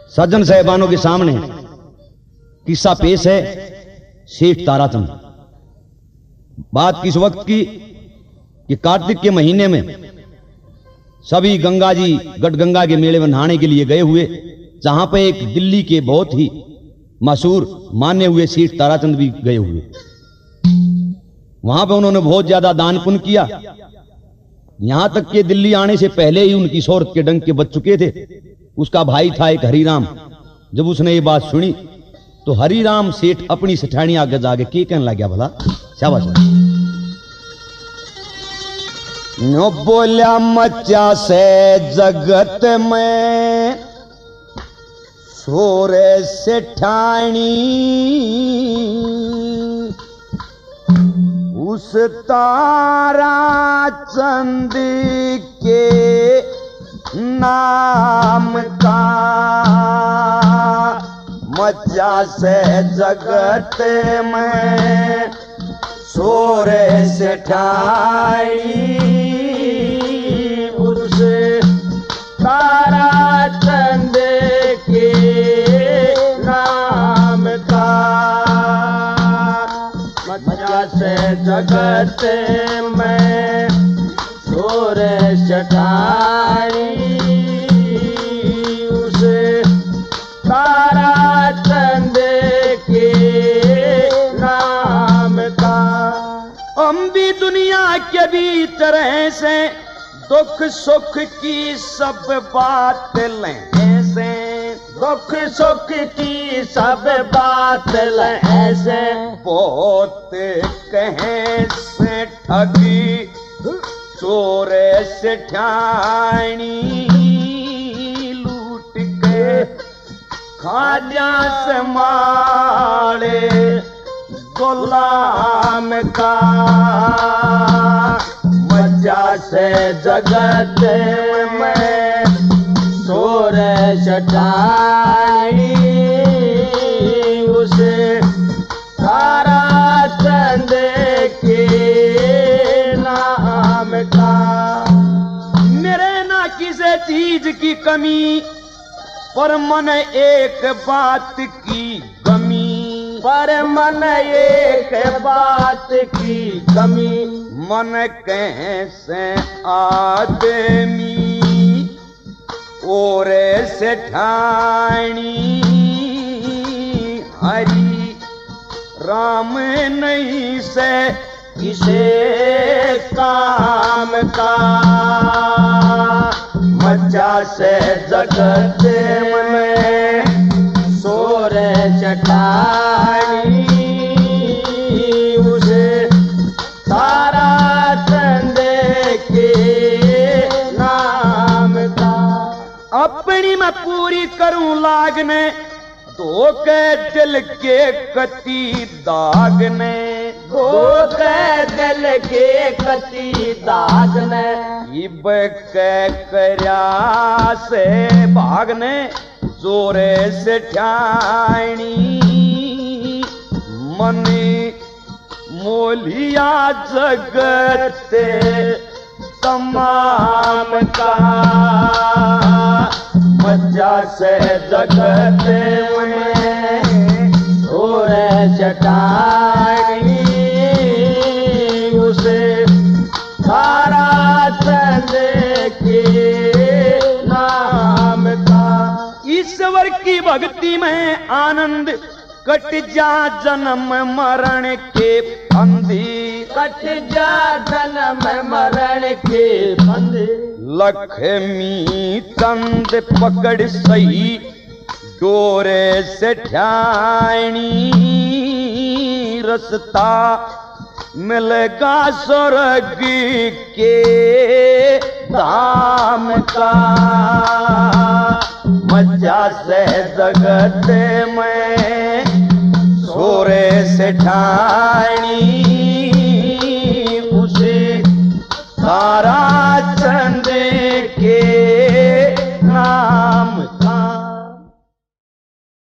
सज्जन साहिबानों के सामने किस्सा पेश है सेठ ताराचंद। बात किस वक्त की कि कार्तिक के महीने में सभी गंगा जी गढ़गंगा के मेले में नहाने के लिए गए हुए, जहां पर एक दिल्ली के बहुत ही मशहूर माने हुए सेठ ताराचंद भी गए हुए। वहां पे उन्होंने बहुत ज्यादा दान पुण्य किया। यहां तक कि दिल्ली आने से पहले ही उनकी शोहरत के डंक के बच चुके थे। उसका भाई था एक हरिराम। जब उसने ये बात सुनी तो हरिराम सेठ अपनी सेठानी आगे जाके के कहने लग गया, भला शाबाश। नो बोल्या मचा से जगत में सोरे सेठानी, उस ताराचंद के नाम का मचा से जगत में सोरे सेठानी, उस ताराचंद के नाम का मचा से जगत में सोरे सेठानी, उस ताराचंद के नाम का। हम भी दुनिया के बीच रहे से दुख सुख की सब बात लें से, दुख सुख की सब बात लें से, बहुत कहें से ठगी चोरे सेठानी, लूट के खाजा से मारे गुलाम का मचा से जगत में सोरे सेठानी, उस ताराचंद के नाम का। मेरे ना किसी चीज की कमी, पर मन एक बात की कमी, पर मन एक बात की कमी। मन कैसे आदमी और सेठानी, हरि राम नहीं से किसे काम का मचा से जगत में सोरे सेठानी, उसे ताराचंद के नाम का। अपनी मैं पूरी करूं लागने दो के दिल के कती दागने, दो के दिल के कती दागने, इब के करया से भागने जोरे सेठानी, मनी मोलिया जगत तमाम का मचा से जगत में सोरे सेठानी, उसे ताराचंद के नाम का। ईश्वर की भक्ति में आनंद कट जा जन्म मरण के फंदी, कट जा जन्म मरण के फंदी। लक्ष्मी चंद पकड़ सही डोरे सेठानी, रस्ता मिलेगा स्वर्ग के धाम का मचा से जगत में सोरे सेठानी, उसे तारा